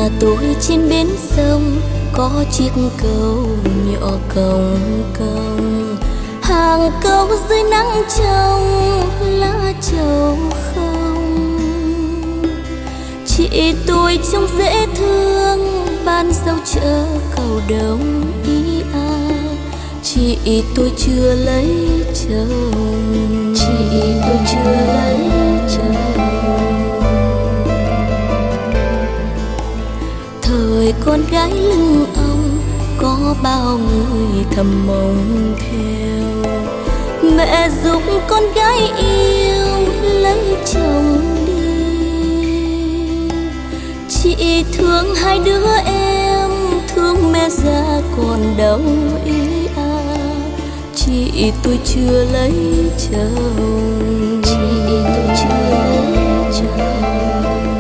Nhà tôi trên bến sông có chiếc cầu nhỏ cong cong, hàng câu dưới nắng trong lá trầu không. Chị tôi trông dễ thương, ban dâu chợ cầu đồng ý a. Chị tôi chưa lấy chồng, chị tôi chưa lấy chồng. Thời con gái lưng ong có bao người thầm mong theo, mẹ giúp con gái yêu lấy chồng đi. Chị thương hai đứa em, thương mẹ già còn đâu ý à. Chị tôi chưa lấy chồng, chị tôi chưa lấy chồng.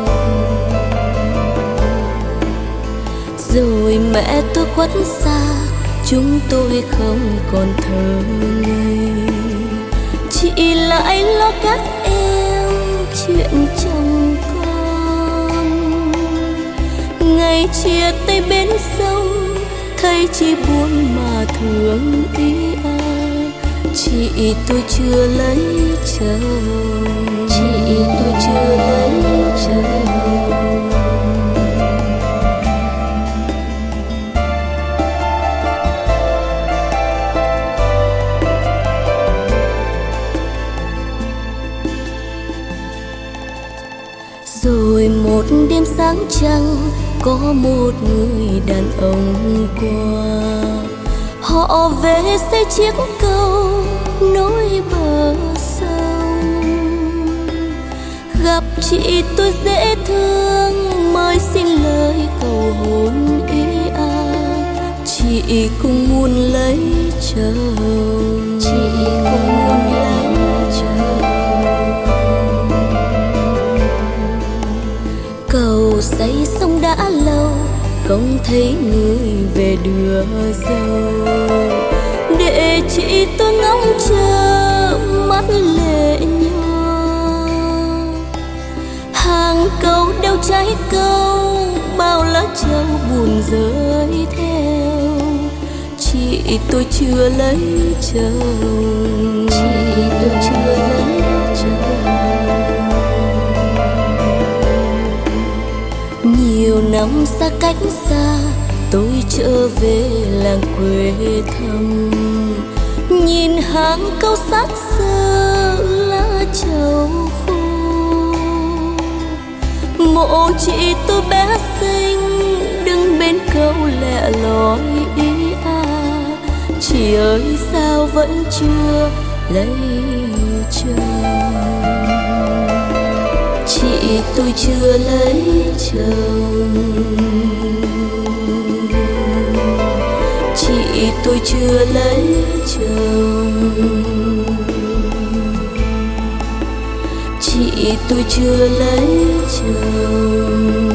Rồi mẹ tôi khuất xa, chúng tôi không còn thơ ngây. Chị lại lo các em chuyện chồng con. Ngày chia tay bến sông, thấy chị buồn mà thương ý à. Chị tôi chưa lấy chồng, chị tôi chưa lấy chồng. Rồi một đêm sáng trăng, có một người đàn ông qua. Họ về xây chiếc cầu nối bờ sông. Gặp chị tôi dễ thương, mới xin lời cầu hôn ý à. Chị cũng muốn lấy chồng, chị cũng muốn lấy chồng. Cầu xây xong đã lâu, không thấy người về đưa dâu. Để chị tôi ngóng chờ mắt lệ nhòa. Hàng câu đeo trái câu, bao lá trầu buồn rơi theo. Chị tôi chưa lấy chồng, chị tôi chưa lấy chồng. Nhiều năm xa cách xa, tôi trở về làng quê thăm. Nhìn hàng câu xác xơ lá trầu khô. Mộ chị tôi bé xinh, đứng bên câu lẻ loi ý à. Chị ơi sao vẫn chưa lấy chồng, chị tôi chưa lấy chồng, chị tôi chưa lấy chồng, chị tôi chưa lấy chồng.